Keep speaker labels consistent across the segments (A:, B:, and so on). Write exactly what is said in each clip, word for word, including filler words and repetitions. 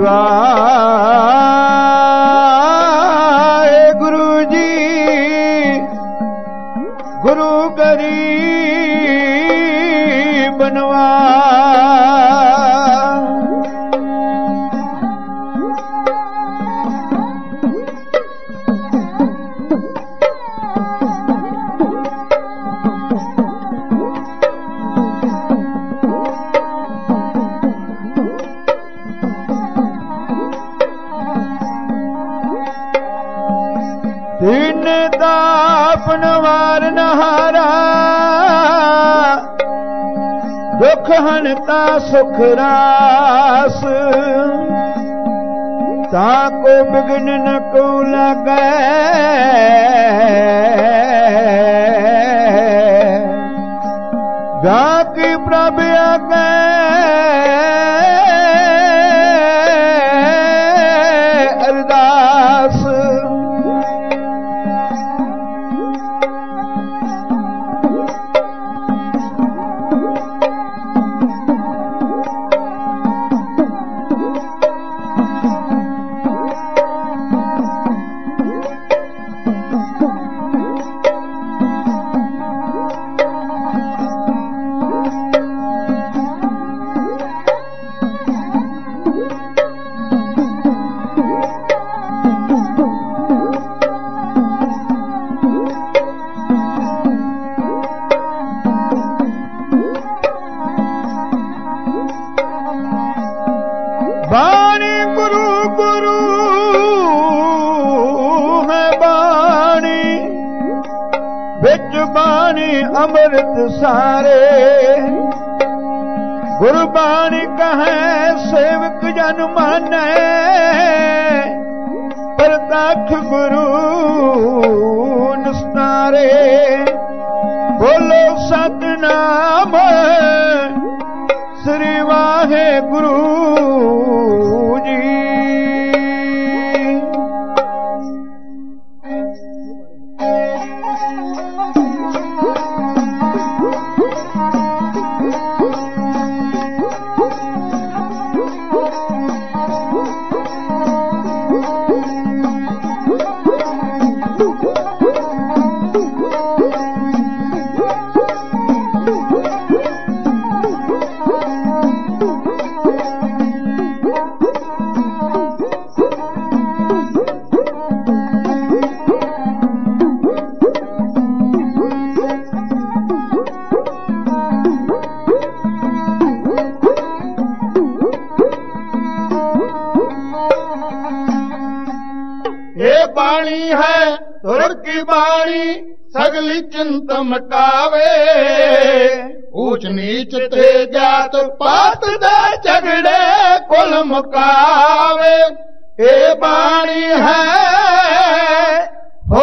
A: Y Guru ji ਗੁਰੂ ਗਰੀਬ ਦੀਨ ਦਾਪਨ ਵਾਰਨ ਹਾਰਾ ਦੁਖ ਹਨਤਾ ਸੁਖ ਰਾਸ ਤਾ ਕੋ ਬਿਗਨ ਨ ਕੋ ਲਾਗੈ ਗਾ ਕੀ ਪ੍ਰਭ ਆਗੈ ਅਰਦਾਸ ਬਾਣੀ ਗੁਰੂ ਗੁਰੂ ਹੈ ਬਾਣੀ ਵਿੱਚ ਬਾਣੀ ਅੰਮ੍ਰਿਤ ਸਾਰੇ ਗੁਰਬਾਣੀ ਕਹੈ ਸੇਵਕ ਜਨ ਮਾਨੈ ਪ੍ਰਤੱਖ ਗੁਰੂ ਨਿਸਤਾਰੇ ਬੋਲੋ ਸਤਿਨਾਮ ਸ੍ਰੀ ਵਾਹਿਗੁਰੂ ਜੀ। बाणी है तुर की बाणी सगली चिंत मटावे ऊंच नीच ते जात पात दे झगड़े कुल मुकावे ये बाणी है हो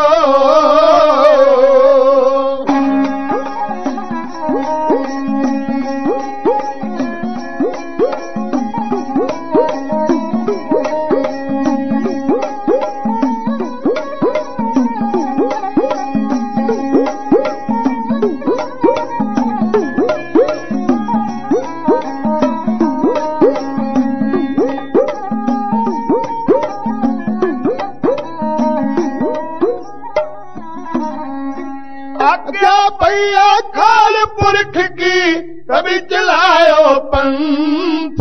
A: आज्ञा पैया खाल पुरख की कभी चलायो पंथ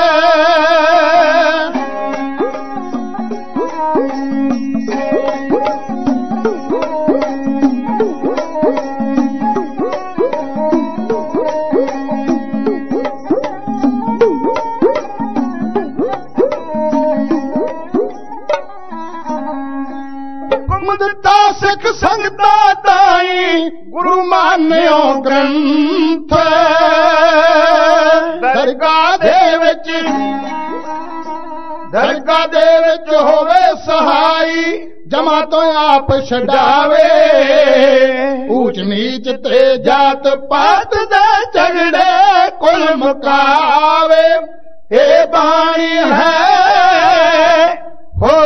A: दिता सिख संगता ताई गुरु मान्यो ग्रंथ दरगाह दे विच दरगाह दे विच होवे सहाई जमा तो आप छडावे ऊंच नीच ते जात पात दे झगड़े कुल मुकावे ये बाणी है हो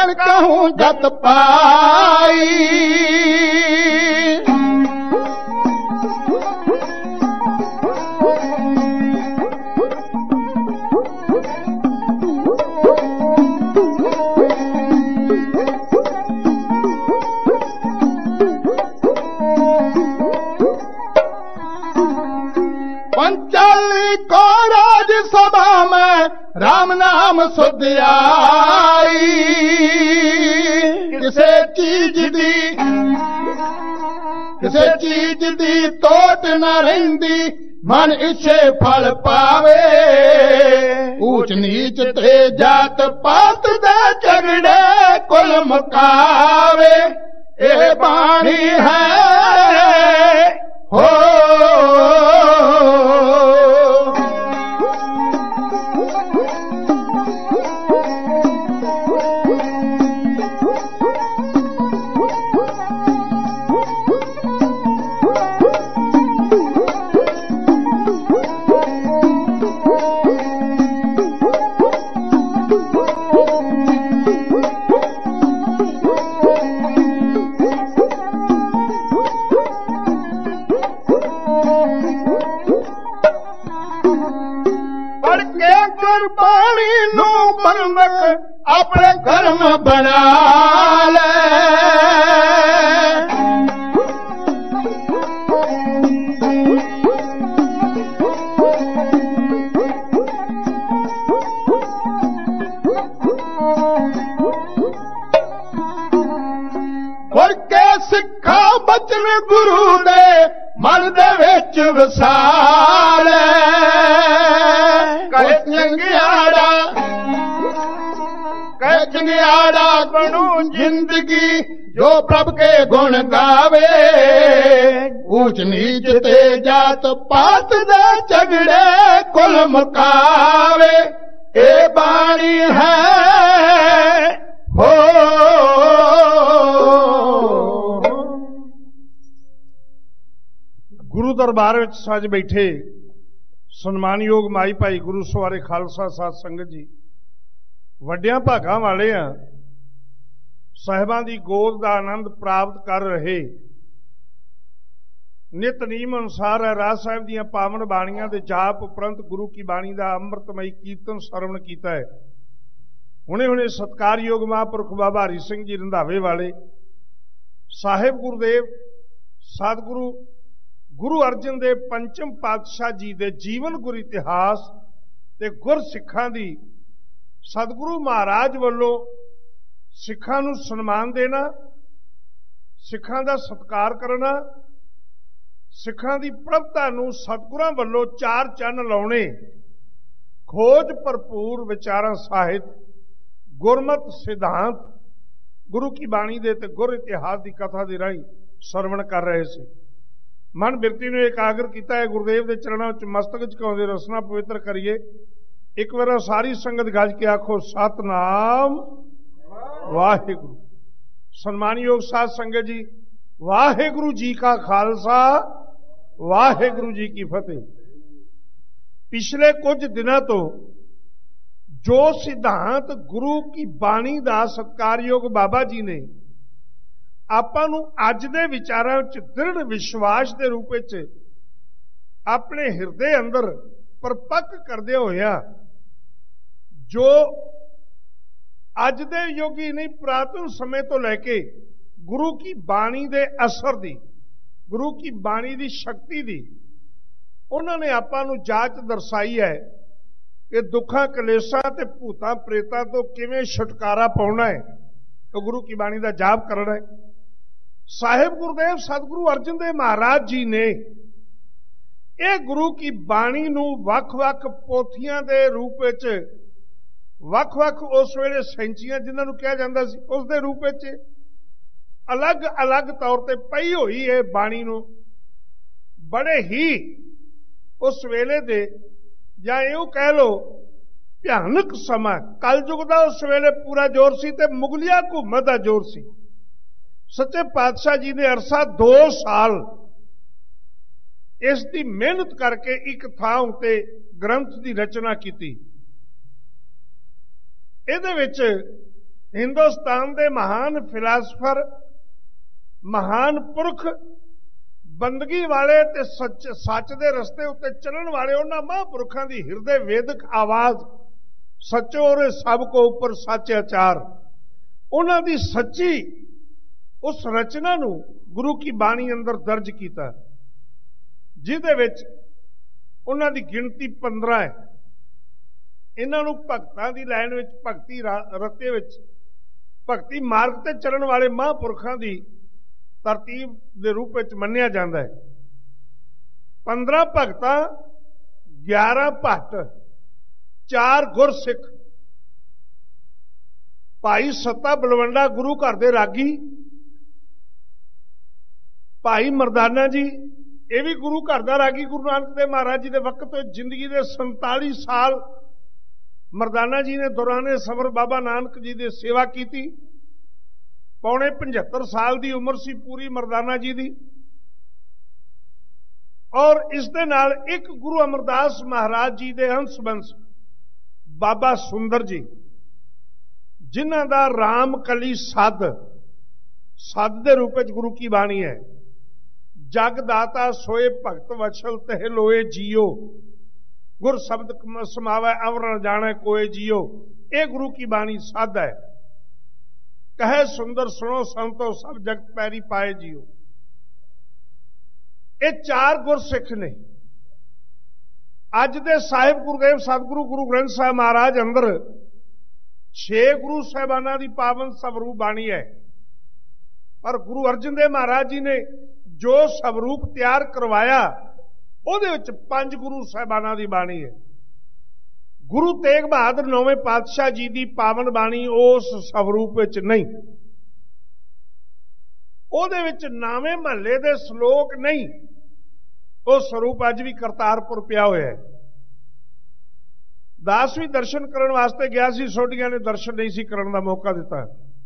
A: बन कहूं जत पाई। पंचाली को राज सभा में राम नाम सुध आई। किसे चीज दी किसे चीज दी तोट न रहिंदी, मन इच्छे फल पावे। ऊंच नीच ते जात पात दे झगड़े कुल मुकावे। ए बाणी है हो गुरबाणी नू बंदक अपने घर में बना ले। गुर के सिखा बचन गुरु दे मन दे विच वसाले। कहे चंगियाड़ा कहे चंगियाड़ा बनू जिंदगी जो प्रभ के गुण गावे। ऊंच नीच ते जात पात दे झगड़े कुल मुकावे। ए बाणी है हो
B: गुरु दरबार विच सज बैठे सन्मानयोग माई भाई गुरु सवारे खालसा साध संगत जी, वड्डियां भागां वाले आ साहिबां दी गोद दा आनंद प्राप्त कर रहे। नित नीम अनुसार राज साहिब दीयां पावन बाणियां दे जाप उपरंत गुरु की बाणी दा अमृतमई कीर्तन सरवण कीता है। हुणे हुणे सत्कारयोग महापुरख बाबा हरि सिंह जी रंधावे वाले साहिब गुरुदेव सतगुरु गुरु अर्जन देव पंचम पातशाह जी दे जीवन गुर इतिहास ते गुर सिखां दी सतगुरु महाराज वालों सिखां नूं सन्मान देना, सिखां दा सत्कार करना, सिखां दी प्रभता नूं सतगुरां वालों चार चन्न लाउणे, खोज भरपूर विचारां साहित गुरमत सिद्धांत गुरु की बाणी दे ते गुर इतिहास की कथा दे राही सरवण कर रहे सी। मन बिरती ने एकाग्र किया है। गुरुदेव के चरणों च मस्तक झुकाउंदे रसना पवित्र करिए। एक बार सारी संगत गज के आखो सतनाम वाहिगुरु। सन्मानयोग साध संगत जी, वाहिगुरु जी का खालसा वाहिगुरु जी की फतेह। पिछले कुछ दिनों तो जो सिद्धांत गुरु की बाणी का सत्कारयोग बाबा जी ने आपां नूं अज दे विचारां च दृढ़ विश्वास के रूप में अपने हिरदे अंदर परपक करदे होया, जो अज दे योगी नहीं पुरातन समय तो लैके गुरु की बाणी दे असर दी, गुरु की बाणी दी शक्ति दी उन्होंने आपां नूं जाच दर्शाई है कि दुखा कलेसां ते भूतां प्रेतां तो किवें छुटकारा पाउणा है, तो गुरु की बाणी का जाप करना है। साहिब गुरुदेव सतगुरु अर्जन देव महाराज जी ने यह गुरु की बाणी नूं वख-वख पोथियां दे रूप विच वख-वख उस वेले सैंचियां जिन्हां नूं कहा जांदा सी उस दे रूप विच अलग अलग तौर पर पई हुई है बाणी नूं बड़े ही उस वेले दे या यूं कह लो भयानक समा कलयुग का उस वेले पूरा जोर सी ते मुगलिया हुकूमत का जोर सी। सच्चे पातशाह जी ने अरसा दो साल इसकी मेहनत करके एक थां उत्ते ग्रंथ की रचना की। इहदे विच हिंदुस्तान के महान फिलासफर, महान पुरख, बंदगी वाले ते सच सच दे रस्ते उत्ते चलण वाले उन्हां महापुरखां दी हिरदे वेदक आवाज सचो और सब को ऊपर सच अचार, उन्हां दी सच्ची उस रचना नूं गुरु की बाणी अंदर दर्ज किया, जिहदे विच उन्हां दी गिणती पंद्रह है। इन्हां नूं भगतां दी लाइन विच भगती रते विच भगती मार्ग ते चलण वाले महापुरखां दी तरतीब दे रूप में मन्निया जाता है। पंद्रह भगत, ग्यारह भट्ट, चार गुरसिख, भाई सत्ता बलवंडा गुरु घर दे रागी, भाई मरदाना जी ये भी गुरु घर का रागी, गुरु नानक देव महाराज जी के वक्त जिंदगी के संताली साल मरदाना जी ने दौराने सफर बाबा नानक जी की सेवा की। पौने पचहत्तर साल की उम्र सी पूरी मरदाना जी की। और इस दे नाल एक गुरु अमरदास महाराज जी के अंश बंश बाबा सुंदर जी, जिन्हां दा राम कली सद सद के रूप में गुरु की बाणी है। जगदाता सोए भगत वछल तह लोए जियो, गुर शब्द समावे अवर न जाने कोई जियो, ये गुरु की बाणी सद है। कहे सुंदर सुनो संतो सब जगत पैरी पाए जियो। ये चार गुरसिख ने। अज दे साहिब गुरुदेव सतगुरु गुरु ग्रंथ साहिब महाराज अंदर छे गुरु साहिबाना की पावन स्वरूप बाणी है, पर गुरु अर्जन देव महाराज जी ने जो स्वरूप तैयार करवाया ਉਹਦੇ ਵਿੱਚ ਪੰਜ गुरु साहिबाना की बाणी है। गुरु तेग बहादुर नौवें पातशाह जी की पावन बाणी उस स्वरूप विच नहीं, ਉਹਦੇ ਵਿੱਚ नावें महल्ले के श्लोक नहीं, वो स्वरूप अज भी करतारपुर पिया होया है। दास भी दर्शन करने वास्ते गया सी, सोडियां ने दर्शन नहीं सी करने का मौका दिता।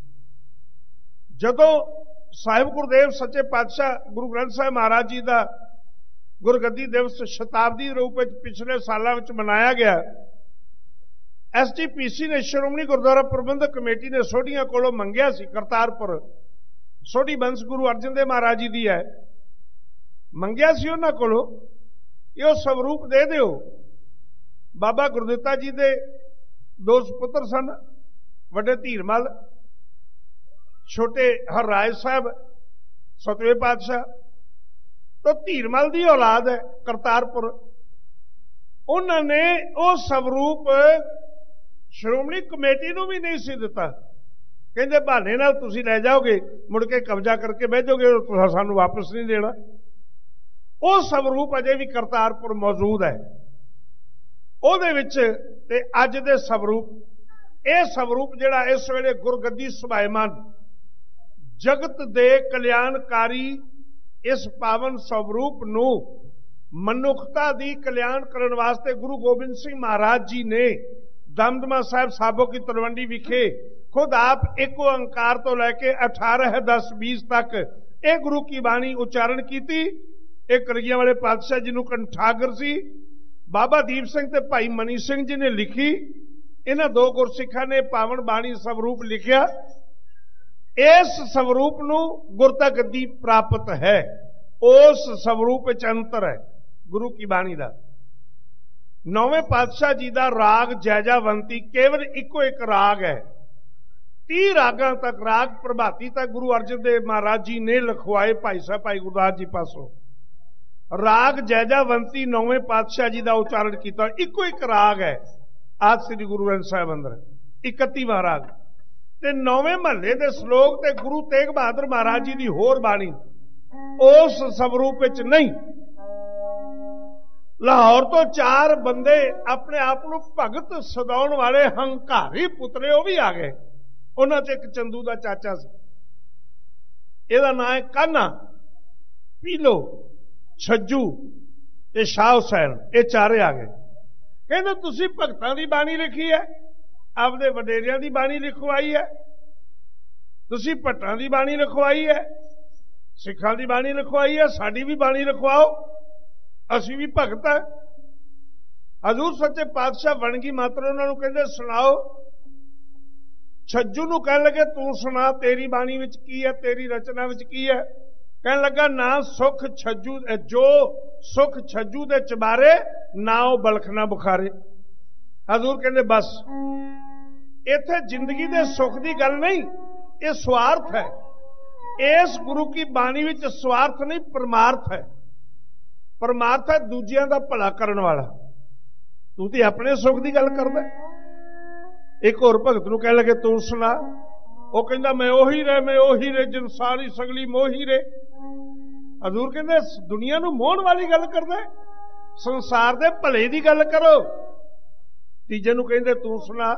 B: जदों साहिब गुरुदेव सच्चे पातशाह गुरु ग्रंथ साहिब महाराज जी का गुरगद्दी दिवस शताब्दी रूप में पिछले सालों में मनाया गया, एस टी पी सी ने श्रोमणी गुरुद्वारा प्रबंधक कमेटी ने सोढियां कोलों मंगिया सी, करतारपुर सोढी बंस गुरु अर्जन देव महाराज जी दी है, मंगिया सी उन्हां कोलों यो स्वरूप दे दिओ। बाबा गुरदित्ता जी दे दो पुत्र सन, वड्डे धीरमल, छोटे हरराज साहब सतवें पातशाह। तो धीरमल की औलाद है करतारपुर, उन्होंने वो स्वरूप श्रोमणी कमेटी को भी नहीं सी दिता। कहते बहाने नाल तुसीं लै जाओगे, मुड़ के कब्जा करके बह जाओगे, तुसीं सानूं वापस नहीं देना। वो स्वरूप अजे भी करतारपुर मौजूद है। ਉਹਦੇ ਵਿੱਚ ते अज दे स्वरूप, ये स्वरूप जिहड़ा इस वेले गुरगद्दी सुभाएमान जगत दे कल्याणकारी इस पावन स्वरूप नूं मनुखता दी कल्याण करने वास्ते गुरु गोबिंद सिंह महाराज जी ने दमदमा साहिब साबो की तलवंडी विखे खुद आप एक ओंकार तो लैके अठारह दस बीस तक एक गुरु की बाणी उच्चारण की। एक रगिया वाले पातशाह जी नूं कंठागर सी, बाबा दीप सिंह ते भाई मनी सिंह जी ने लिखी। इन्हां दो गुरसिखां ने पावन बाणी स्वरूप लिखिया। इस स्वरूप नूं गुरता गद्दी प्राप्त है, उस स्वरूप च अंतर है गुरु की बाणी का। नौवें पातशाह जी का राग जैजावंती केवल इको एक राग है। तीह रागां तक, राग प्रभाती तक गुरु अर्जन देव महाराज जी ने लिखवाए भाई साहब भाई गुरदास जी पासों। राग जैजावंती नौवें पातशाह जी का उच्चारण किया, इको एक राग है आज श्री गुरु ग्रंथ साहिब अंदर इकतीवां राग। ते नौवें महल्ले के श्लोक ते गुरु तेग बहादुर महाराज जी की होर बाणी उस स्वरूप विच नहीं। लाहौर तो चार बंदे अपने आप को भगत सदाउण वाले हंकारी पुतले वो भी आ गए। उन्हां च एक चंदू का चाचा सी, इहदा नाम है कान्हा, पीलो, छज्जू ते शाह हुसैन, ये चारे आ गए। कहते तुसीं भगतां दी बाणी लिखी है, आपदे वडेरियां दी बाणी लिखवाई है, तुसीं भट्टां दी बाणी लिखवाई है, सिखां दी बाणी लिखवाई है, साडी भी बाणी लिखवाओ, असीं भी भगत है। हजूर सच्चे पातशाह वणगी मात्र उन्होंने कहते सुनाओ। छज्जू नूं कहण लगे तू सुना तेरी बाणी विच की है, तेरी रचना विच की है। कहण लगा ना सुख छज्जू जो सुख छज्जू दे चबारे ना वो बलख ना बुखारे। हजूर कहंदे बस इत्थे जिंदगी दे सुख दी गल नहीं, ये स्वार्थ है। इस गुरु की बाणी विच स्वार्थ नहीं परमार्थ है। परमार्थ है दूजियां दा भला करन वाला। तू तो अपने सुख की गल करदा। एक होर भगत नूं कह लगे तू सुना, वो कहंदा मैं ओही रे मैं ओही रे जिन सारी सगली मोही रे। हजूर कहंदे दुनिया नूं मोहण वाली गल करदा, संसार दे भले दी गल करो। तीजे नूं कहंदे तू सुना,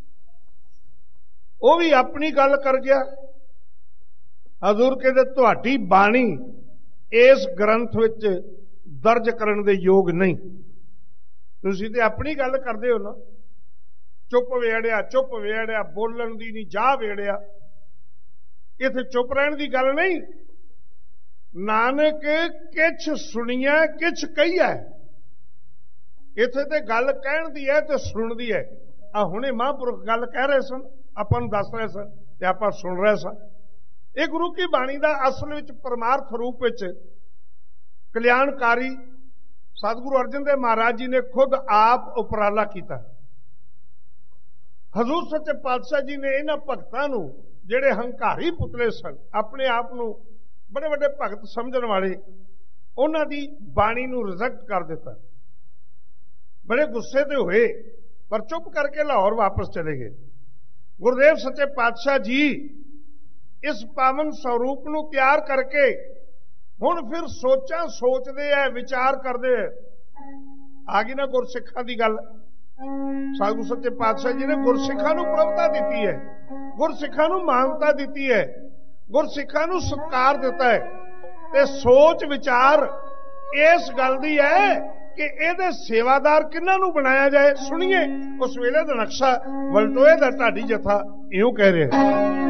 B: वो भी अपनी गल कर गया। हजूर कहंदे तुहाडी बाणी इस ग्रंथ विच दर्ज करन दे योग नहीं। तुसीं ते अपनी गल करदे हो ना, चुप वेड़िया चुप वेड़िया बोलन दी नहीं जा वेड़िया। इत्थे चुप रहन दी गल नहीं। नानक किछ सुनिया किछ कहिया। इत्थे ते गल कहण दी है ते सुण दी है। आ हुणे महापुरुष गल कह रहे सन, आपां नूं दस रहे सन ते आपां सुण रहे सन। ये गुरु की बाणी दा असल विच परमार्थ रूप विच कल्याणकारी सतगुरु अर्जन देव महाराज जी ने खुद आप उपराला किया। हजूर सच्चे पातशाह जी ने इन्हां भगतां नूं जिहड़े हंकारी पुतले सन, अपने आप नूं बड़े बड़े भगत समझण वाले, उन्हां दी बाणी नूं रिजेक्ट कर दिता। बड़े गुस्से ते होए पर चुप करके लाहौर वापस चले गए। गुरुदेव सच्चे पातशाह जी इस पावन स्वरूप नूं तैयार करके हुण फिर सोचा सोचते है, विचार करते है। आ गई ना गुरसिखां दी गल। साधु सच्चे पातशाह जी ने गुरसिखां नूं प्रभुता दी है, गुरसिखां नूं मानता दी है, गुरसिखां नूं सत्कार दिता है। ते सोच विचार इस गल दी है कि इहदे सेवादार किन्हां नूं बनाया जाए। सुनिए उस वेले दा नक्शा वलटोए दा ढाडी जथा इउं कह रहे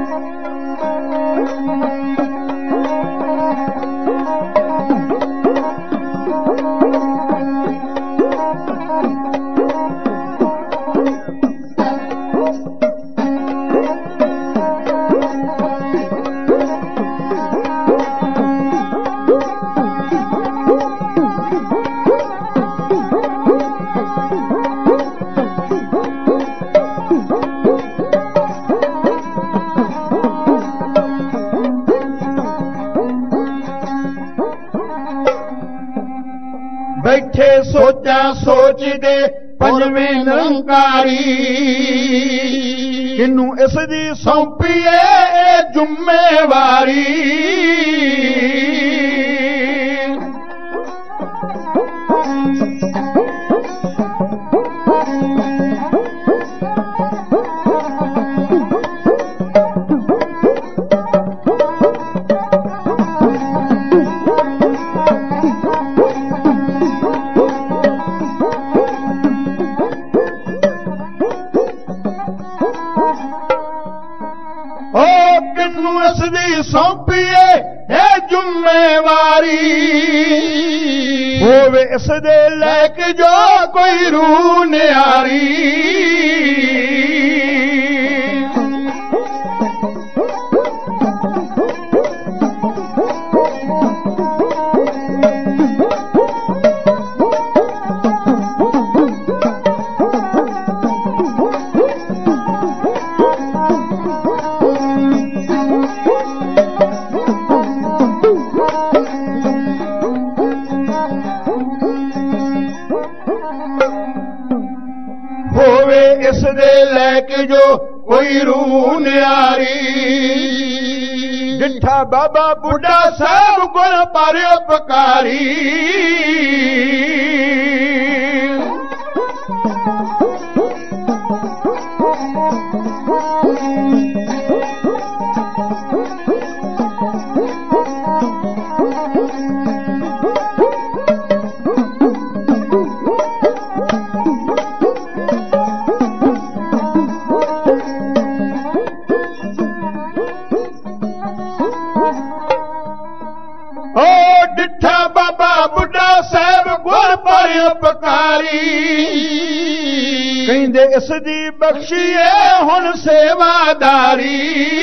A: बैठे सोचा सोच दे पंजवें निरंकारी, किनू इसदी सौंपीए जुम्मेवारी। सौंपीए है जुम्मेवारी, होवे इस दे लैके जो कोई रूह न्यारी। इस दे लैके जो कोई रूह न्यारी। जिठा बाबा बुढ़ा साहब गुण पर उपकारी, उपकारी ਕਹਿੰਦੇ ਇਸ ਦੀ ਬਖਸ਼ੀਏ ਹੁਣ ਸੇਵਾਦਾਰੀ।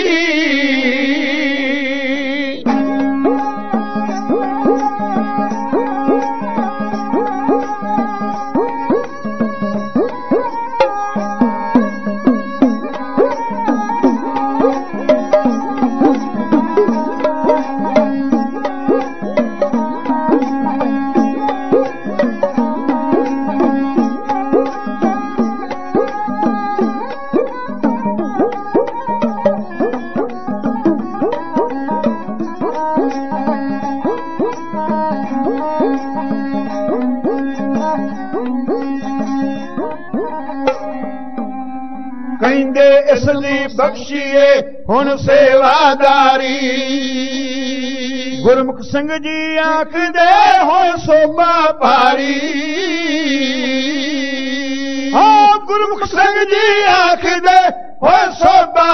A: ਕਹਿੰਦੇ ਇਸ ਦੀ ਬਖਸ਼ੀਏ ਹੁਣ ਸੇਵਾਦਾਰੀ। ਗੁਰਮੁਖ ਸਿੰਘ ਜੀ ਆਖਦੇ ਹੁਣ ਸੋਭਾ ਪਾਰੀ। ਹਾਂ ਗੁਰਮੁਖ ਸਿੰਘ ਜੀ ਆਖਦੇ ਹੁਣ ਸੋਭਾ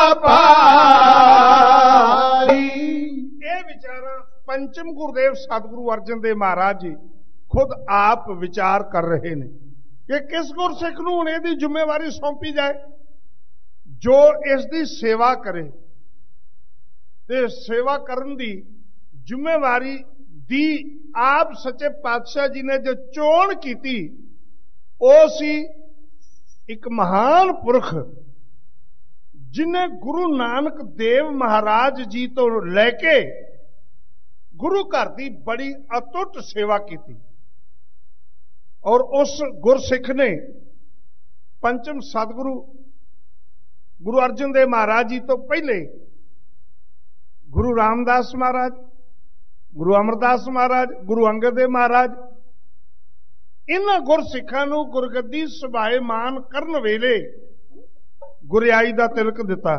A: ਪਾਰੀ।
B: ਇਹ ਵਿਚਾਰਾਂ ਪੰਚਮ ਗੁਰਦੇਵ ਸਤਿਗੁਰੂ ਅਰਜਨ ਦੇਵ ਮਹਾਰਾਜ ਜੀ ਖੁਦ ਆਪ ਵਿਚਾਰ ਕਰ ਰਹੇ ਨੇ ਕਿ ਕਿਸ ਗੁਰਸਿੱਖ ਨੂੰ ਹੁਣ ਇਹਦੀ ਜ਼ਿੰਮੇਵਾਰੀ ਸੌਂਪੀ ਜਾਏ ਜੋ ਇਸ ਦੀ ਸੇਵਾ ਕਰੇ ਤੇ ਸੇਵਾ ਕਰਨ ਦੀ ਜ਼ਿੰਮੇਵਾਰੀ ਦੀ ਆਪ ਸੱਚੇ ਪਾਤਸ਼ਾਹ ਜੀ ਨੇ ਜੋ ਚੋਣ ਕੀਤੀ ਉਹ ਸੀ ਇੱਕ ਮਹਾਨ ਪੁਰਖ ਜਿਨੇ ਗੁਰੂ ਨਾਨਕ ਦੇਵ ਮਹਾਰਾਜ ਜੀ ਤੋਂ ਲੈ ਕੇ ਗੁਰੂ ਘਰ ਦੀ ਬੜੀ ਅਟੁੱਟ ਸੇਵਾ ਕੀਤੀ ਔਰ ਉਸ ਗੁਰਸਿੱਖ ਨੇ ਪੰਚਮ ਸਤਿਗੁਰੂ ਗੁਰੂ ਅਰਜਨ ਦੇਵ ਮਹਾਰਾਜ ਜੀ ਤੋਂ ਪਹਿਲੇ ਗੁਰੂ ਰਾਮਦਾਸ ਮਹਾਰਾਜ, ਗੁਰੂ ਅਮਰਦਾਸ ਮਹਾਰਾਜ, ਗੁਰੂ ਅੰਗਦ ਦੇਵ ਮਹਾਰਾਜ ਇਹਨਾਂ ਗੁਰਸਿੱਖਾਂ ਨੂੰ ਗੁਰਗੱਦੀ ਸੁਭਾਏਮਾਨ ਕਰਨ ਵੇਲੇ ਗੁਰਿਆਈ ਦਾ ਤਿਲਕ ਦਿੱਤਾ।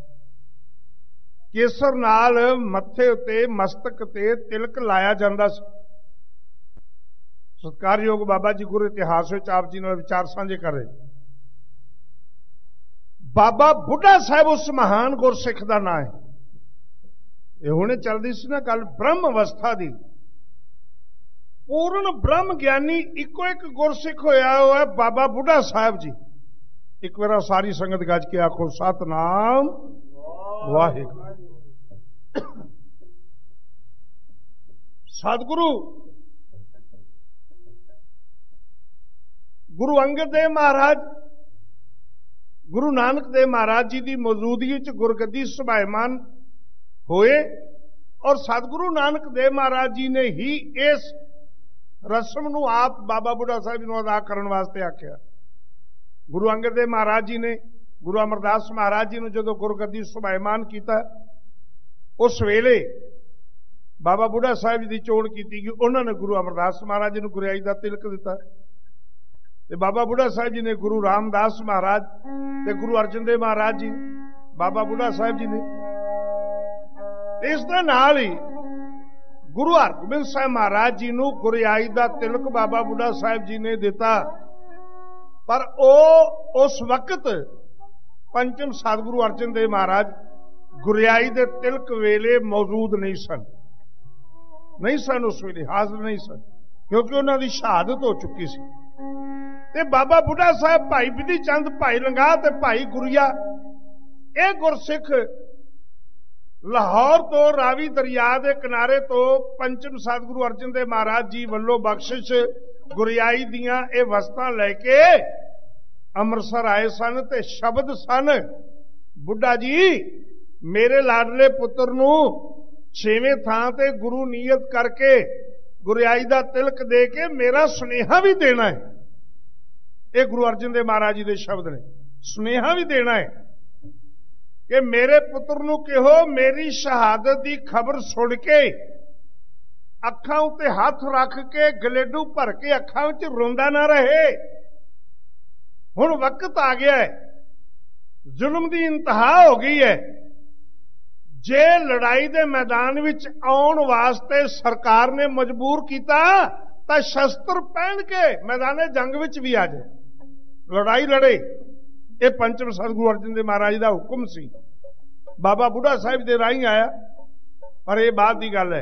B: ਕੇਸਰ ਨਾਲ ਮੱਥੇ ਉੱਤੇ ਮਸਤਕ ਤੇ ਤਿਲਕ ਲਾਇਆ ਜਾਂਦਾ ਸੀ। ਸਤਿਕਾਰਯੋਗ ਬਾਬਾ ਜੀ ਗੁਰੂ ਇਤਿਹਾਸ ਵਿੱਚ ਆਪ ਜੀ ਨਾਲ ਵਿਚਾਰ ਸਾਂਝੇ ਕਰ ਰਹੇ। ਬਾਬਾ ਬੁੱਢਾ ਸਾਹਿਬ ਉਸ ਮਹਾਨ ਗੁਰਸਿੱਖ ਦਾ ਨਾਂ ਹੈ। ਇਹ ਹੁਣੇ ਚੱਲਦੀ ਸੀ ਨਾ ਗੱਲ ਬ੍ਰਹਮ ਅਵਸਥਾ ਦੀ। ਪੂਰਨ ਬ੍ਰਹਮ ਗਿਆਨੀ ਇੱਕੋ ਇੱਕ ਗੁਰਸਿੱਖ ਹੋਇਆ ਉਹ ਹੈ ਬਾਬਾ ਬੁੱਢਾ ਸਾਹਿਬ ਜੀ। ਇੱਕ ਵਾਰ ਸਾਰੀ ਸੰਗਤ ਗੱਜ ਕੇ ਆਖੋ ਸਤਨਾਮ ਵਾਹਿਗੁਰੂ। ਸਤਿਗੁਰੂ ਗੁਰੂ ਅੰਗਦ ਦੇਵ ਮਹਾਰਾਜ, ਗੁਰੂ ਨਾਨਕ ਦੇਵ ਮਹਾਰਾਜ ਜੀ ਦੀ ਮੌਜੂਦਗੀ ਵਿੱਚ ਗੁਰਗੱਦੀ ਸੁਭਾਏਮਾਨ ਹੋਏ ਔਰ ਸਤਿਗੁਰੂ ਨਾਨਕ ਦੇਵ ਮਹਾਰਾਜ ਜੀ ਨੇ ਹੀ ਇਸ ਰਸਮ ਨੂੰ ਆਪ ਬਾਬਾ ਬੁੱਢਾ ਸਾਹਿਬ ਨੂੰ ਅਦਾ ਕਰਨ ਵਾਸਤੇ ਆਖਿਆ। ਗੁਰੂ ਅੰਗਦ ਦੇਵ ਮਹਾਰਾਜ ਜੀ ਨੇ ਗੁਰੂ ਅਮਰਦਾਸ ਮਹਾਰਾਜ ਜੀ ਨੂੰ ਜਦੋਂ ਗੁਰਗੱਦੀ ਸੁਭਾਏਮਾਨ ਕੀਤਾ ਉਸ ਵੇਲੇ ਬਾਬਾ ਬੁੱਢਾ ਸਾਹਿਬ ਜੀ ਦੀ ਚੋਣ ਕੀਤੀ ਗਈ। ਉਹਨਾਂ ਨੇ ਗੁਰੂ ਅਮਰਦਾਸ ਮਹਾਰਾਜ ਜੀ ਨੂੰ ਗੁਰਿਆਈ ਦਾ ਤਿਲਕ ਦਿੱਤਾ ਤੇ ਬਾਬਾ ਬੁੱਢਾ ਸਾਹਿਬ ਜੀ ਨੇ ਗੁਰੂ ਰਾਮਦਾਸ ਮਹਾਰਾਜ ਤੇ ਗੁਰੂ ਅਰਜਨ ਦੇਵ ਮਹਾਰਾਜ ਜੀ ਬਾਬਾ ਬੁੱਢਾ ਸਾਹਿਬ ਜੀ ਨੇ। ਇਸ ਦੇ ਨਾਲ ਹੀ ਗੁਰੂ ਹਰਗੋਬਿੰਦ ਸਾਹਿਬ ਮਹਾਰਾਜ ਜੀ ਨੂੰ ਗੁਰਿਆਈ ਦਾ ਤਿਲਕ ਬਾਬਾ ਬੁੱਢਾ ਸਾਹਿਬ ਜੀ ਨੇ ਦਿੱਤਾ। ਪਰ ਉਹ ਉਸ ਵਕਤ ਪੰਚਮ ਸਤਿਗੁਰੂ ਅਰਜਨ ਦੇਵ ਮਹਾਰਾਜ ਗੁਰਿਆਈ ਦੇ ਤਿਲਕ ਵੇਲੇ ਮੌਜੂਦ ਨਹੀਂ ਸਨ ਨਹੀਂ ਸਨ ਉਸ ਵੇਲੇ ਹਾਜ਼ਰ ਨਹੀਂ ਸਨ ਕਿਉਂਕਿ ਉਹਨਾਂ ਦੀ ਸ਼ਹਾਦਤ ਹੋ ਚੁੱਕੀ ਸੀ। ਤੇ ਬਾਬਾ ਬੁੱਢਾ ਸਾਹਿਬ, ਭਾਈ ਬਿਧੀ ਚੰਦ, ਭਾਈ ਲੰਗਾਹ ਤੇ ਭਾਈ ਗੁਰੀਆ ਇਹ ਗੁਰਸਿੱਖ ਲਾਹੌਰ ਤੋਂ ਰਾਵੀ ਦਰਿਆ ਦੇ ਕਿਨਾਰੇ ਤੋਂ ਪੰਚਮ ਸਤਿਗੁਰੂ ਅਰਜਨ ਦੇਵ ਮਹਾਰਾਜ ਜੀ ਵੱਲੋਂ ਬਖਸ਼ਿਸ਼ ਗੁਰਿਆਈ ਦੀਆਂ ਇਹ ਵਸਤਾਂ ਲੈ ਕੇ ਅੰਮ੍ਰਿਤਸਰ ਆਏ ਸਨ ਤੇ ਸ਼ਬਦ ਸਨ, ਬੁੱਢਾ ਜੀ ਮੇਰੇ ਲਾਡਲੇ ਪੁੱਤਰ ਨੂੰ ਛੇਵੇਂ ਥਾਂ ਤੇ ਗੁਰੂ ਨੀਅਤ ਕਰਕੇ ਗੁਰਿਆਈ ਦਾ ਤਿਲਕ ਦੇ ਕੇ ਮੇਰਾ ਸੁਨੇਹਾ ਵੀ ਦੇਣਾ ਹੈ। ਇਹ ਗੁਰੂ ਅਰਜਨ ਦੇਵ ਮਹਾਰਾਜ ਜੀ ਦੇ ਸ਼ਬਦ ਨੇ। ਸੁਨੇਹਾ ਵੀ ਦੇਣਾ ਹੈ ਕਿ ਮੇਰੇ ਪੁੱਤਰ ਨੂੰ ਕਿਹੋ ਮੇਰੀ ਸ਼ਹਾਦਤ ਦੀ ਖਬਰ ਸੁਣ ਕੇ ਅੱਖਾਂ ਉੱਤੇ ਹੱਥ ਰੱਖ ਕੇ ਗਲੇਡੂ ਭਰ ਕੇ ਅੱਖਾਂ ਵਿੱਚ ਰੋਂਦਾ ਨਾ ਰਹੇ। ਹੁਣ ਵਕਤ ਆ ਗਿਆ ਹੈ, ਜ਼ੁਲਮ ਦੀ ਇੰਤਹਾ ਹੋ ਗਈ ਹੈ। ਜੇ ਲੜਾਈ ਦੇ ਮੈਦਾਨ ਵਿੱਚ ਆਉਣ ਵਾਸਤੇ ਸਰਕਾਰ ਨੇ ਮਜਬੂਰ ਕੀਤਾ ਤਾਂ ਸ਼ਸਤਰ ਪਹਿਨ ਕੇ ਮੈਦਾਨੇ ਜੰਗ ਵਿੱਚ ਵੀ ਆ ਜਾਏ, ਲੜਾਈ ਲੜੇ। ਇਹ ਪੰਚਮ ਸਤਿਗੁਰੂ ਅਰਜਨ ਦੇਵ ਮਹਾਰਾਜ ਦਾ ਹੁਕਮ ਸੀ। ਬਾਬਾ ਬੁੱਢਾ ਸਾਹਿਬ ਦੇ ਰਾਹੀਂ ਆਇਆ, ਪਰ ਇਹ ਬਾਤ ਦੀ ਗੱਲ ਹੈ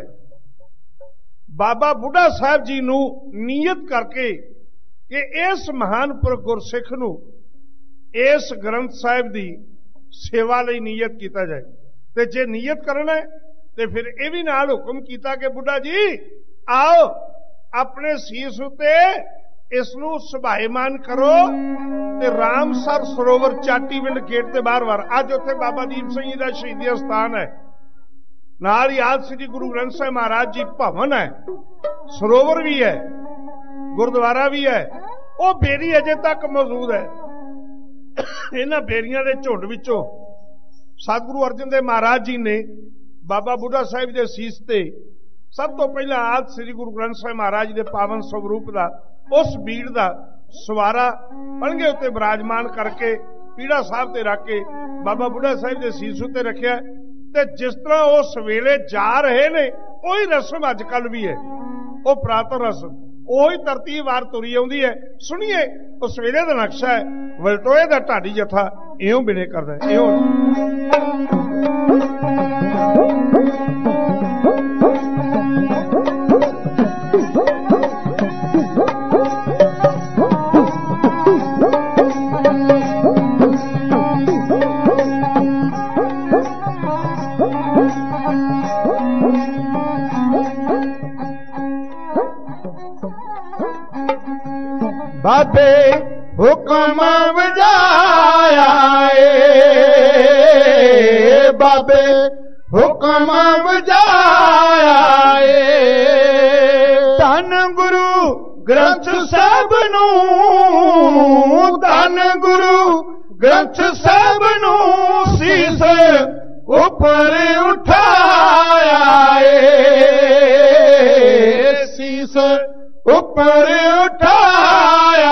B: ਬਾਬਾ ਬੁੱਢਾ ਸਾਹਿਬ ਜੀ ਨੂੰ ਨੀਅਤ ਕਰਕੇ ਕਿ ਇਸ ਮਹਾਨ ਪੁਰਖ ਗੁਰਸਿੱਖ ਨੂੰ इस ग्रंथ साहिब की सेवा लई नीयत किया जाए। तो जे नीयत करना है तो फिर यह भी नाल हुक्म किया कि बुढ़ा जी आओ अपने सीस उत्ते इसनू सुभाईमान करो ते रामसर सरोवर चाटीविंड गेट के बाहर बार अज उत्थे बाबा दीप सिंह जी का शहीदी स्थान है, नाल ही आदि श्री गुरु ग्रंथ साहिब महाराज जी भवन है, सरोवर भी है, गुरुद्वारा भी है, वो बेरी अजे तक मौजूद है। इन्हां बेरियां दे झुंड विचों सतगुरु अर्जन देव महाराज जी ने बाबा बुढ़ा साहिब के सीस ते सब तो पहला आदि श्री गुरु ग्रंथ साहिब महाराज जी के पावन स्वरूप का उस बीड़ का सवारा पलंघे उत्ते विराजमान करके पीड़ा साहब ते रख के बाबा बुढ़ा साहिब के सीस उत्ते रखिया। ते जिस तरह वो सवेले जा रहे ने वही रस्म अजकल भी है, वो पुरातन रस्म उही तरतीब वार तुरी आउंदी है। सुनिए उस सवेले का नक्शा है, वलटोए का ढाडी जत्था इउं बिने करदा है, इउं
A: बाबे हुक्म वजाया बाबे हुक्म वजाया धन गुरु ग्रंथ साहिब नू धन गुरु ग्रंथ साहिब नू सीस उपर उठाया सीस उपर उठाया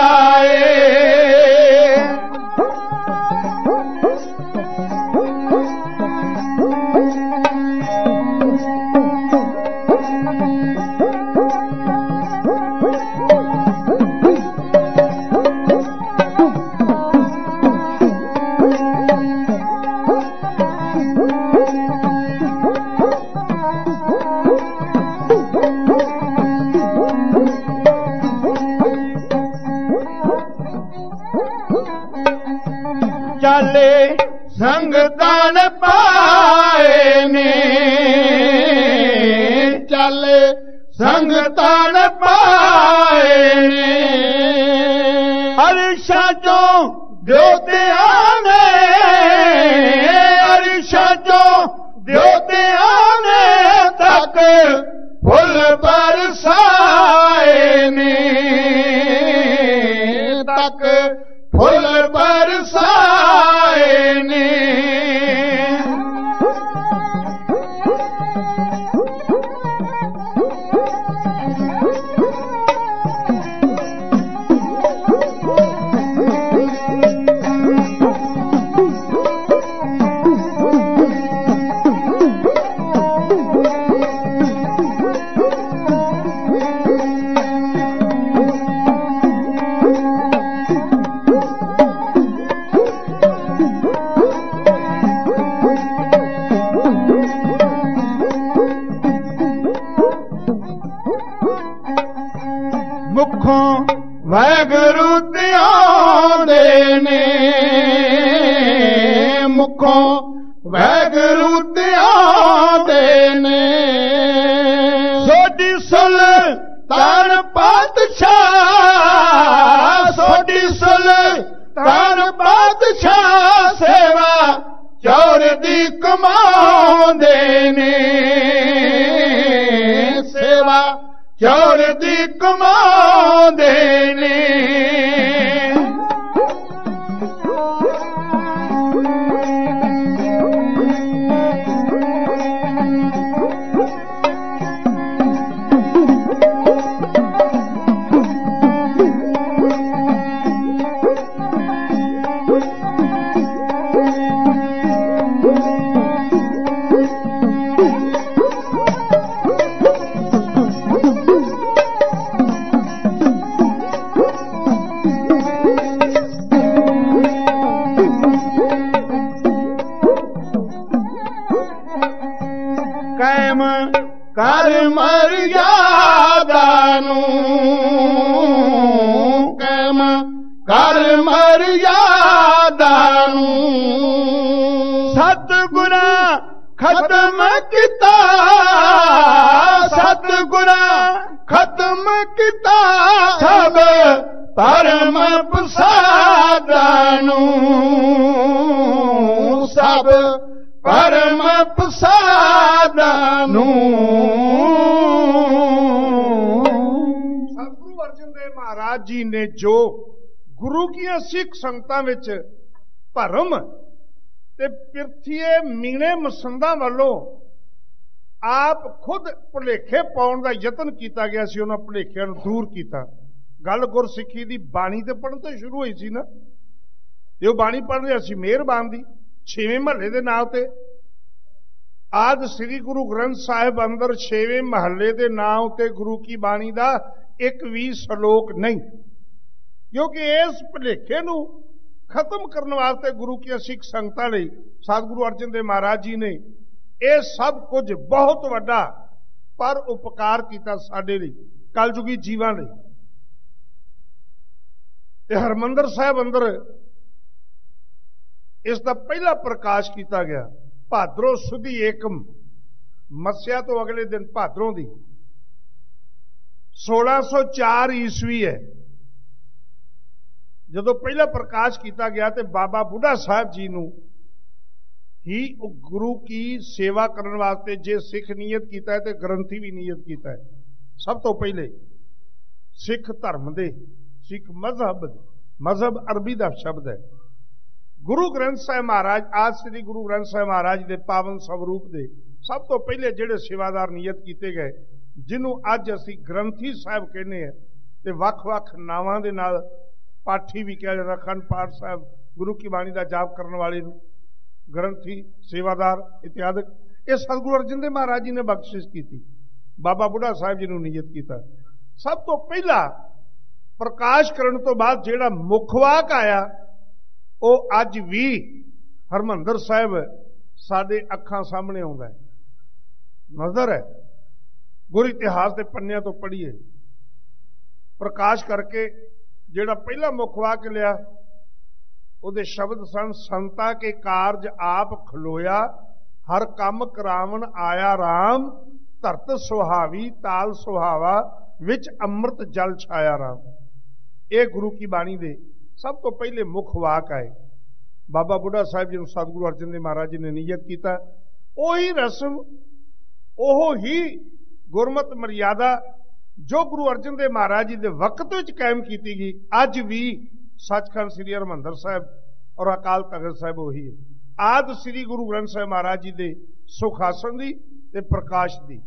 A: चले संगतान पाए ने चले संगतान पाए ने अरिशा जो द्योतिया ने अरिशा जो द्योतिया ने तक फुल बरसाए ने तक फुल बरसाए ने मुखों वैगुरु त्यादे ने मुखों वैगुरु त्यादे ने सोडी सुल्तान पातशाह सोडी सुल्तान पातशाह सेवा चौर दी कमांदे ने सेवा चौर दी कमांदे ने कायम कर मर्यादा नू कायम कर मर्यादा ਸਤਿਗੁਰਾਂ ਖਤਮ ਕੀਤਾ, ਸਤਿਗੁਰਾਂ ਖਤਮ ਕੀਤਾ ਸਭ ਪਰਮ ਪਸਾਦਾਂ ਨੂੰ, ਸਭ ਪਰਮ ਪਸਾਦਾਂ ਨੂੰ।
B: ਸਤਿਗੁਰੂ ਅਰਜਨ ਦੇਵ ਮਹਾਰਾਜ ਜੀ ਨੇ ਜੋ ਗੁਰੂ ਕੀਆਂ ਸਿੱਖ ਸੰਗਤਾਂ ਵਿੱਚ ਭਰਮ ਤੇ ਪਿਰਥੀਏ ਮੀਣੇ ਮਸੰਦਾਂ ਵੱਲੋਂ ਆਪ ਖੁਦ ਭੁਲੇਖੇ ਪਾਉਣ ਦਾ ਯਤਨ ਕੀਤਾ ਗਿਆ ਸੀ, ਉਹਨਾਂ ਭੁਲੇਖਿਆਂ ਨੂੰ ਦੂਰ ਕੀਤਾ। ਗੱਲ ਗੁਰਸਿੱਖੀ ਦੀ ਬਾਣੀ ਤੇ ਪੜ੍ਹਨ ਤੋਂ ਸ਼ੁਰੂ ਹੋਈ ਸੀ ਨਾ, ਤੇ ਉਹ ਬਾਣੀ ਪੜ੍ਹ ਰਿਹਾ ਸੀ ਮਿਹਰਬਾਨ ਦੀ ਛੇਵੇਂ ਮਹੱਲੇ ਦੇ ਨਾਂ ਤੇ। ਆਦ ਸ੍ਰੀ ਗੁਰੂ ਗ੍ਰੰਥ ਸਾਹਿਬ ਅੰਦਰ ਛੇਵੇਂ ਮਹੱਲੇ ਦੇ ਨਾਂ ਉੱਤੇ ਗੁਰੂ ਕੀ ਬਾਣੀ ਦਾ ਇੱਕ ਵੀ ਸ਼ਲੋਕ ਨਹੀਂ, ਕਿਉਂਕਿ ਇਸ ਭੁਲੇਖੇ ਨੂੰ ਖਤਮ ਕਰਨ ਵਾਸਤੇ ਗੁਰੂ ਕੀ ਸਿੱਖ ਸੰਗਤਾਂ ਲਈ ਸਤਿਗੁਰੂ ਅਰਜਨ ਦੇਵ ਮਹਾਰਾਜ ਜੀ ਨੇ ਇਹ ਸਭ ਕੁਝ ਬਹੁਤ ਵੱਡਾ ਪਰ ਉਪਕਾਰ ਕੀਤਾ ਸਾਡੇ ਲਈ, ਕਲਯੁਗੀ ਜੀਵਾਂ ਲਈ। ਤੇ ਹਰਮੰਦਰ ਸਾਹਿਬ ਅੰਦਰ ਇਸ ਦਾ ਪਹਿਲਾ ਪ੍ਰਕਾਸ਼ ਕੀਤਾ ਗਿਆ ਭਾਦਰੋਂ ਸੁਦੀ ਏਕਮ, ਮੱਸਿਆ ਤੋਂ ਅਗਲੇ ਦਿਨ ਭਾਦਰੋਂ ਦੀ ਸੋਲਾਂ ਸੌ ਚਾਰ ਈਸਵੀ ਹੈ। ਜਦੋਂ ਪਹਿਲਾ ਪ੍ਰਕਾਸ਼ ਕੀਤਾ ਗਿਆ ਤੇ ਬਾਬਾ ਬੁੱਢਾ ਸਾਹਿਬ ਜੀ ਨੂੰ ਹੀ ਉਹ ਗੁਰੂ ਕੀ ਸੇਵਾ ਕਰਨ ਵਾਸਤੇ ਜੇ ਸਿੱਖ ਨੀਅਤ ਕੀਤਾ ਹੈ ਤੇ ਗ੍ਰੰਥੀ ਵੀ ਨੀਅਤ ਕੀਤਾ ਹੈ। ਸਭ ਤੋਂ ਪਹਿਲੇ ਸਿੱਖ ਧਰਮ ਦੇ, ਸਿੱਖ ਮਜ਼ਹਬ, ਮਜ਼ਹਬ ਅਰਬੀ ਦਾ ਸ਼ਬਦ ਹੈ। ਗੁਰੂ ਗ੍ਰੰਥ ਸਾਹਿਬ ਮਹਾਰਾਜ, ਆਜ ਸ੍ਰੀ ਗੁਰੂ ਗ੍ਰੰਥ ਸਾਹਿਬ ਮਹਾਰਾਜ ਦੇ ਪਾਵਨ ਸਵਰੂਪ ਦੇ ਸਭ ਤੋਂ ਪਹਿਲੇ ਜਿਹੜੇ ਸੇਵਾਦਾਰ ਨੀਅਤ ਕੀਤੇ ਗਏ, ਜਿਹਨੂੰ ਅੱਜ ਅਸੀਂ ਗ੍ਰੰਥੀ ਸਾਹਿਬ ਕਹਿੰਦੇ ਹਾਂ, ਤੇ ਵੱਖ-ਵੱਖ ਨਾਵਾਂ ਦੇ ਨਾਲ ਪਾਠੀ ਵੀ ਕਿਹਾ ਜਾਂਦਾ, ਅਖੰਡ ਪਾਠ ਸਾਹਿਬ, ਗੁਰੂ ਕੀ ਬਾਣੀ ਦਾ ਜਾਪ ਕਰਨ ਵਾਲੇ ਨੂੰ ਗ੍ਰੰਥੀ, ਸੇਵਾਦਾਰ ਇਤਿਆਦਿਕ, ਇਹ ਸਤਿਗੁਰੂ ਅਰਜਨ ਦੇਵ ਮਹਾਰਾਜ ਜੀ ਨੇ ਬਖਸ਼ਿਸ਼ ਕੀਤੀ। ਬਾਬਾ ਬੁੱਢਾ ਸਾਹਿਬ ਜੀ ਨੂੰ ਨੀਅਤ ਕੀਤਾ। ਸਭ ਤੋਂ ਪਹਿਲਾ ਪ੍ਰਕਾਸ਼ ਕਰਨ ਤੋਂ ਬਾਅਦ ਜਿਹੜਾ ਮੁੱਖ ਵਾਕ ਆਇਆ ਉਹ ਅੱਜ ਵੀ ਹਰਮੰਦਰ ਸਾਹਿਬ ਸਾਡੇ ਅੱਖਾਂ ਸਾਹਮਣੇ ਆਉਂਦਾ ਹੈ, ਨਜ਼ਰ ਹੈ। ਗੁਰ ਇਤਿਹਾਸ ਦੇ ਪੰਨਿਆਂ ਤੋਂ ਪੜ੍ਹੀਏ, ਪ੍ਰਕਾਸ਼ ਕਰਕੇ ਜਿਹੜਾ ਪਹਿਲਾ ਮੁੱਖ ਵਾਕ ਲਿਆ ਉਹਦੇ ਸ਼ਬਦ ਸਨ, ਸੰਤਾ ਕੇ ਕਾਰਜ ਆਪ ਖਲੋਇਆ, ਹਰ ਕੰਮ ਕਰਾਵਣ ਆਇਆ ਰਾਮ, ਧਰਤ ਸੁਹਾਵੀ ਤਾਲ ਸੁਹਾਵਾ, ਵਿੱਚ ਅੰਮ੍ਰਿਤ ਜਲ ਛਾਇਆ ਰਾਮ। ਇਹ ਗੁਰੂ ਕੀ ਬਾਣੀ ਦੇ ਸਭ ਤੋਂ ਪਹਿਲੇ ਮੁੱਖ ਵਾਕ ਆਏ। ਬਾਬਾ ਬੁੱਢਾ ਸਾਹਿਬ ਜੀ ਨੂੰ ਸਤਿਗੁਰੂ ਅਰਜਨ ਦੇਵ ਮਹਾਰਾਜ ਜੀ ਨੇ ਨੀਅਤ ਕੀਤਾ। ਉਹੀ ਰਸਮ, ਉਹ ਹੀ ਗੁਰਮਤ ਮਰਿਆਦਾ ਜੋ ਗੁਰੂ ਅਰਜਨ ਦੇਵ ਮਹਾਰਾਜ ਜੀ ਦੇ ਵਕਤ ਵਿੱਚ ਕਾਇਮ ਕੀਤੀ ਗਈ, ਅੱਜ ਵੀ ਸੱਚਖੰਡ ਸ੍ਰੀ ਹਰਿਮੰਦਰ ਸਾਹਿਬ ਔਰ ਅਕਾਲ ਤਖਤ ਸਾਹਿਬ ਉਹੀ ਹੈ। ਆਦਿ ਸ੍ਰੀ ਗੁਰੂ ਗ੍ਰੰਥ ਸਾਹਿਬ ਮਹਾਰਾਜ ਜੀ ਦੇ ਸੁਖਾਸਨ ਦੀ ਤੇ ਪ੍ਰਕਾਸ਼ ਦੀ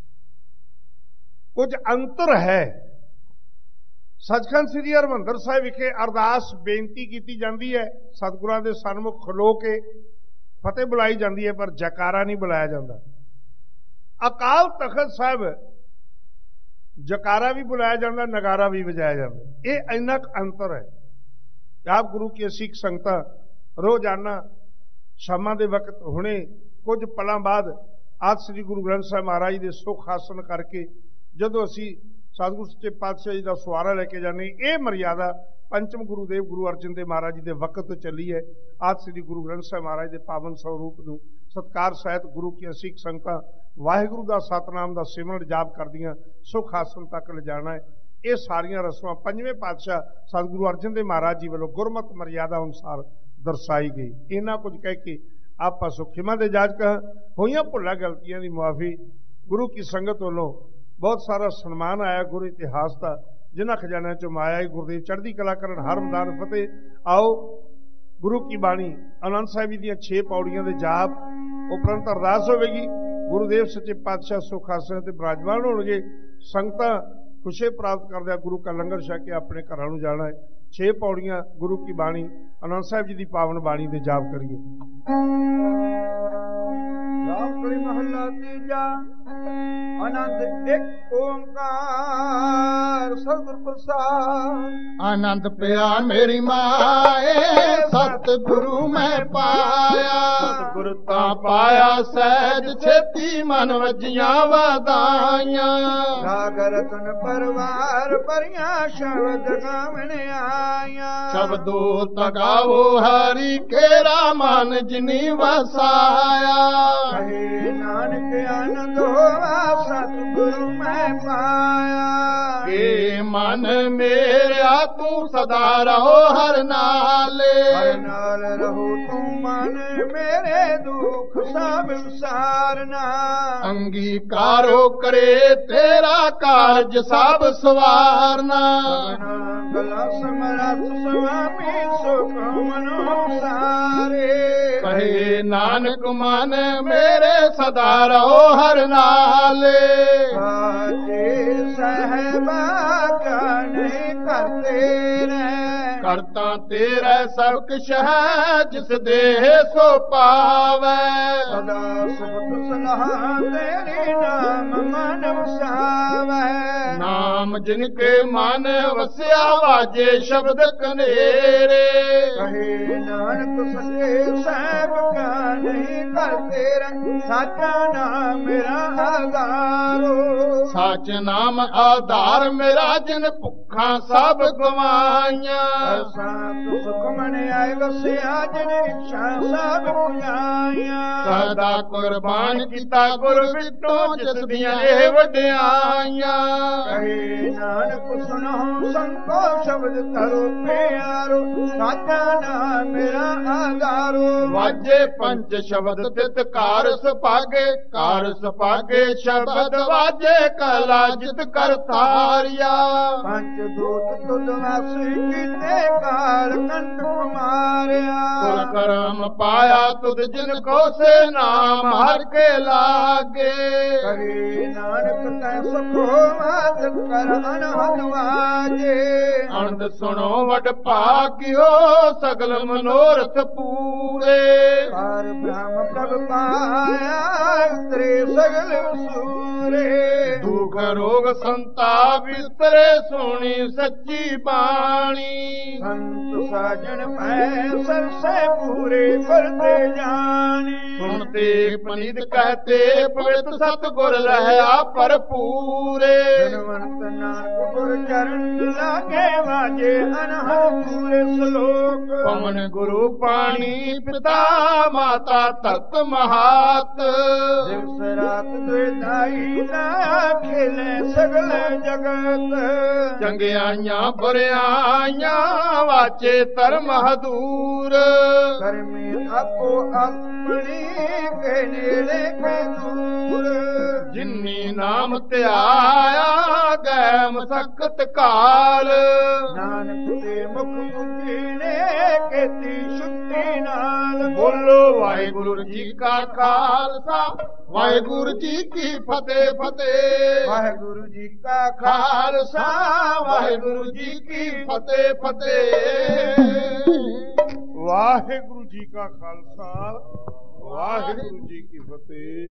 B: ਕੁਝ ਅੰਤਰ ਹੈ। ਸੱਚਖੰਡ ਸ੍ਰੀ ਹਰਿਮੰਦਰ ਸਾਹਿਬ ਵਿਖੇ ਅਰਦਾਸ ਬੇਨਤੀ ਕੀਤੀ ਜਾਂਦੀ ਹੈ, ਸਤਿਗੁਰਾਂ ਦੇ ਸਨਮੁਖ ਖਲੋ ਕੇ ਫਤਿਹ ਬੁਲਾਈ ਜਾਂਦੀ ਹੈ, ਪਰ ਜੈਕਾਰਾ ਨਹੀਂ ਬੁਲਾਇਆ ਜਾਂਦਾ। ਅਕਾਲ ਤਖਤ ਸਾਹਿਬ ਜਕਾਰਾ ਵੀ ਬੁਲਾਇਆ ਜਾਂਦਾ, ਨਗਾਰਾ ਵੀ ਵਜਾਇਆ ਜਾਂਦਾ। ਇਹ ਇੰਨਾ ਕੁ ਅੰਤਰ ਹੈ। ਆਪ ਗੁਰੂ ਕੀ ਸਿੱਖ ਸੰਗਤਾਂ ਰੋਜ਼ਾਨਾ ਸ਼ਾਮਾਂ ਦੇ ਵਕਤ, ਹੁਣੇ ਕੁਝ ਪਲਾਂ ਬਾਅਦ ਆਦਿ ਸ੍ਰੀ ਗੁਰੂ ਗ੍ਰੰਥ ਸਾਹਿਬ ਮਹਾਰਾਜ ਦੇ ਸੁਖ ਆਸਨ ਕਰਕੇ ਜਦੋਂ ਅਸੀਂ ਸਤਿਗੁਰੂ ਸੱਚੇ ਪਾਤਸ਼ਾਹ ਜੀ ਦਾ ਸਵਾਰਾ ਲੈ ਕੇ ਜਾਂਦੇ, ਇਹ ਮਰਿਆਦਾ ਪੰਚਮ ਗੁਰੂਦੇਵ ਗੁਰੂ ਅਰਜਨ ਦੇਵ ਮਹਾਰਾਜ ਜੀ ਦੇ ਵਕਤ ਤੋਂ ਚੱਲੀ ਹੈ। ਆਦਿ ਸ੍ਰੀ ਗੁਰੂ ਗ੍ਰੰਥ ਸਾਹਿਬ ਮਹਾਰਾਜ ਦੇ ਪਾਵਨ ਸਰੂਪ ਨੂੰ ਸਤਿਕਾਰ ਸਹਿਤ ਗੁਰੂ ਕੀ ਸਿੱਖ ਸੰਗਤਾਂ ਵਾਹਿਗੁਰੂ ਦਾ ਸਤਨਾਮ ਦਾ ਸਿਮਰਨ ਜਾਪ ਕਰਦੀਆਂ ਸੁਖ ਆਸਨ ਤੱਕ ਲਿਜਾਣਾ ਹੈ। ਇਹ ਸਾਰੀਆਂ ਰਸਮਾਂ ਪੰਜਵੇਂ ਪਾਤਸ਼ਾਹ ਸਤਿਗੁਰੂ ਅਰਜਨ ਦੇਵ ਮਹਾਰਾਜ ਜੀ ਵੱਲੋਂ ਗੁਰਮਤ ਮਰਿਆਦਾ ਅਨੁਸਾਰ ਦਰਸਾਈ ਗਈ। ਇਹਨਾਂ ਕੁਝ ਕਹਿ ਕੇ ਆਪਾਂ ਸੁਖਿਮਾ ਦੇ ਜਾਜਕ ਹੋਈਆਂ ਭੁੱਲਾਂ ਗਲਤੀਆਂ ਦੀ ਮੁਆਫੀ। ਗੁਰੂ ਕੀ ਸੰਗਤ ਵੱਲੋਂ ਬਹੁਤ ਸਾਰਾ ਸਨਮਾਨ ਆਇਆ ਗੁਰੂ ਇਤਿਹਾਸ ਦਾ, ਜਿਨ੍ਹਾਂ ਖਜ਼ਾਨਿਆਂ ਚੋਂ ਮਾਇਆ ਹੀ ਗੁਰਦੇਵ ਚੜ੍ਹਦੀ ਕਲਾ ਕਰਨ। ਹਰ ਮੈਦਾਨ ਫਤਿਹ। ਆਓ ਗੁਰੂ ਕੀ ਬਾਣੀ ਆਨੰਦ ਸਾਹਿਬ ਜੀ ਦੀਆਂ ਛੇ ਪੌੜੀਆਂ ਦੇ ਜਾਪ ਉਪਰੰਤ ਅਰਦਾਸ ਹੋਵੇਗੀ। ਗੁਰੂਦੇਵ ਸੱਚੇ ਪਾਤਸ਼ਾਹ ਸੁਖ ਆਸਣ ਤੇ ਬਿਰਾਜਮਾਨ ਹੋਣਗੇ। ਸੰਗਤਾਂ ਖੁਸ਼ੀ ਪ੍ਰਾਪਤ ਕਰਦਿਆਂ ਗੁਰੂ ਕਾ ਲੰਗਰ ਛਕ ਕੇ ਆਪਣੇ ਘਰਾਂ ਨੂੰ ਜਾਣਾ ਹੈ। ਛੇ ਪੌੜੀਆਂ ਗੁਰੂ ਕੀ ਬਾਣੀ ਆਨੰਦ ਸਾਹਿਬ ਜੀ ਦੀ ਪਾਵਨ ਬਾਣੀ ਦੇ ਜਾਪ ਕਰੀਏ।
A: ਰਾਮਕਲੀ ਮਹੱਲਾ ਤੀਜਾ। ਆਨੰਦ ਇੱਕ ਓੰਕਾਰ ਸਤਿਗੁਰ ਪ੍ਰਸਾਦ। ਆਨੰਦ ਪਿਆ ਮੇਰੀ ਮਾਏ, ਸਤਿਗੁਰੂ ਮੈਂ ਪਾਇਆ। ਗੁਰ ਤਾਂ ਪਾਇਆ ਸਹਿਜ ਛੇਤੀ ਮਨ ਵਜੀਆਂ ਵਧਾਈਆਂ
C: ਸਾਗਰ ਤਨ ਪਰਵਾਰ ਭਰੀਆਂ ਸ਼ਬਦ ਗਾਵਣ ਆਈਆਂ
A: ਸ਼ਬਦੋ ਤਗਾਵੋ ਹਰੀ ਕੇਰਾ ਮਨ ਜਿਨੀ ਵਸਾਇਆ
C: ਕਹੇ ਨਾਨਕ ਆਨੰਦ ਹੋਵਾ ਸਤਿਗੁਰੂ ਮੈਂ ਪਾਇਆ
A: ਏ ਮਨ ਮੇਰਿਆ ਤੂੰ ਸਦਾ ਰਹੋ ਹਰ ਨਾਲੇ
C: ਹਰ ਨਾਲ ਰਹੋ ਤੂੰ ਮਨ ਮੇਰੇ ਦੁੱਖ ਸਭ ਵਿਸਾਰਨਾ
A: ਅੰਗੀਕਾਰੋ ਕਰੇ ਤੇਰਾ ਕਾਰਜ ਸਭ ਸਵਾਰਨਾ
C: ਗਲਾ ਸਮਰੱਥ ਸੁਆਮੀ ਸੁਖ ਮਨੋ ਸਾਰੇ
A: ਕਹੇ ਨਾਨਕ ਮਨ ਮੇਰੇ ਸਦਾ ਰਹੋ ਹਰ ਨਾਲੇ
C: ਸਾਚੇ ਸਹਿਬਾ ਕਾ ਨਹੀਂ ਕਰਤੇ ਰਹਿ
A: ਕਰਤਾ ਤੇਰਾ ਸਭ ਕੁਛ ਹੈ ਜਿਸ ਦੇਹ ਸੋ ਪਾਵੈ
C: ਸਦਾ ਸੁਖ ਸਲਾਹ ਤੇਰੇ ਨਾਮ ਮਨ ਵਸਾਵੈ
A: ਨਾਮ ਜਿਨ ਕੇ ਮਨ ਵਸਿਆ ਵਾਜੇ ਸ਼ਬਦ ਕਨੇਰੇ
C: ਕਹੇ ਨਾਨਕ ਸੱਚੇ ਸਾਹਿਬ ਕਾ ਨਹੀਂ ਕਰਤੇ ਰਹਿ ਸਾਚਾ ਨਾਮ ਮੇਰਾ ਆਧਾਰੋ
A: ਸੱਚ ਨਾਮ ਆਧਾਰ ਮੇਰਾ ਜਿਨ ਭੁੱਖਾਂ ਸਭ ਗਵਾਈਆਂ
C: ਸਾਤ ਸੁਖ ਮਨ ਆਏ ਵਸਿਆ ਜਿਨ ਇੱਛਾ ਸਭ ਪੁਜਾਈਆਂ
A: ਸਦਾ ਕੁਰਬਾਨ ਕੀਤਾ ਗੁਰ ਵਿਟੋ ਜਿਸ ਦੀਆਂ ਇਹ ਵਡਿਆਈਆਂ
C: ਕਹੇ ਨਾਨਕ ਸੁਣੋ ਸੰਤੋ ਸ਼ਬਦ ਧਰੋ ਪਿਆਰੋ ਸਾਚਾ ਨਾਮ ਮੇਰਾ ਆਧਾਰੋ
A: ਵਾਜੇ ਪੰਜ ਸ਼ਬਦ ਤਿਤ ਕਾਰ ਸੁਭਾਗੇ ਕਾਰ ਸੁਭਾਗੇ ਸ਼ਬਦ ਵਾਜੇ ਕਲਾ ਜਿਤ ਕਰ ਤਾਰਿਆ
C: ਪੰਜ ਦੂਤ ਤੁਧ ਵਾਸੀ ਕੀਤੇ ਕਾਲ ਕੰਟ ਮਾਰਿਆ
A: ਕੁਲ ਕਰਮ ਪਾਇਆ ਤੁਧ ਜਿਨ ਕੋ ਸੇ ਨਾਮ ਹਰ ਕੇ ਲਾਗੇ
C: ਕਹੇ ਨਾਨਕ ਤੈ ਸੁਖ ਹੋਵਾ ਜਿਤ ਕਰ ਅਨਹਦ ਵਾਜੇ
A: ਅਨੰਦ ਸੁਣੋ ਵਡ ਭਾਗਿਓ ਸਗਲ ਮਨੋਰਥ ਪੂਰੇ
C: ਪਰ ਬ੍ਰਹਮ ਪ੍ਰਭ ਪਾਇਆ ਉਤਰੇ ਸਗਲ ਵਸੂਰੇ
A: ਦੁਖ ਰੋਗ ਸੰਤਾਪ ਵਿਸਰੇ ਸੁਣੀ ਸੱਚੀ ਬਾਣੀ
C: ਸੰਤ ਸਾਜਣ ਪੈ ਸਰਸੇ ਪੂਰੇ ਕਰਤੇ ਜਾਣੀ
A: ਸੁਣਤੇ ਪਨਿਤ ਕਹਤੇ ਪਵਿੱਤ ਸਤਿਗੁਰ ਰਹਿਆ ਭਰਪੂਰੇ
C: ਜਨਵੰਤ ਨਾਨਕ ਗੁਰ ਚਰਨ ਲਾਗੇ ਵਾਜੇ ਅਨਹਦ ਪੂਰੇ ਸ਼ਲੋਕ
A: ਪਵਨ ਗੁਰੂ ਪਾਣੀ ਪਿਤਾ ਮਾਤਾ ਧਰਤ ਮਹਾਤ
C: ਦਿਵਸ ਰਾਤ ਦੁਇਦਾਈ ਨਾ ਖੇਲੇ ਸਗਲ ਜਗਤ
A: ਚੰਗਿਆਈਆਂ ਬੁਰਿਆਈਆਂ ਵਾਚੇ ਧਰਮ ਹਦੂਰ
C: ਕਰਮੀ ਆਪੋ ਆਪਣੀ ਕੇ ਨੇੜੇ ਕੇ ਦੂਰ
A: ਜਿਨੀ ਨਾਮ ਧਿਆਇਆ ਗੈ ਮਸਕਤ ਕਾਲ
C: ਨਾਨਕ ਤੇ ਮੁਖ ਮੁਖੀ ਨੇ ਕੀਤੀ ਸ਼ੁੱਧੀ ਨਾਲ
A: ਬੋਲੋ ਵਾਹਿਗੁਰੂ ਜੀ ਕਾ ਖਾਲਸਾ ਵਾਹਿਗੁਰੂ ਜੀ ਕੀ ਫਤਿਹ ਫਤਿਹ
C: ਵਾਹਿਗੁਰੂ ਜੀ ਕਾ
A: ਖਾਲਸਾ ਵਾਹਿਗੁਰੂ ਜੀ ਕੀ ਫਤਿਹ ਫਤਿਹ
B: ਵਾਹਿਗੁਰੂ ਜੀ ਕਾ ਖਾਲਸਾ ਵਾਹਿਗੁਰੂ ਜੀ ਕੀ ਫਤਿਹ।